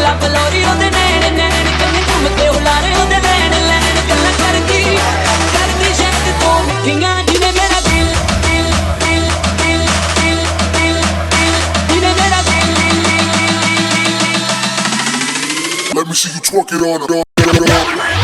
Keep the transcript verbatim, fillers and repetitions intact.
ਰੱਬ ਲੋਰੀ ਉਹਦੇ ਨੈਣ ਨੈਣ ਕੰਨ ਘੁੰਮ ਕੇ ਹੁਲਾਰੇ ਉਹਦੇ ਲੈਣ ਲੈਣ ਗੱਲਾਂ ਕਰਦੀ ਕਰਦੀ ਸ਼ਾਇਦ ਤੋਂ ਮਿੱਠੀਆਂ ਜਿਹਨੇ ਮੇਰਾ ਦਿਲ ਦਿਲ ਦਿਲ ਦਿਲ ਦਿਲ ਦਿਲ ਦਿਲ ਜਿਹਨੇ ਮੇਰਾ ਦਿਲ ਦਿਲ ਦਿਲ ਦਿਲ Let me see you twerk it on, on, on, on.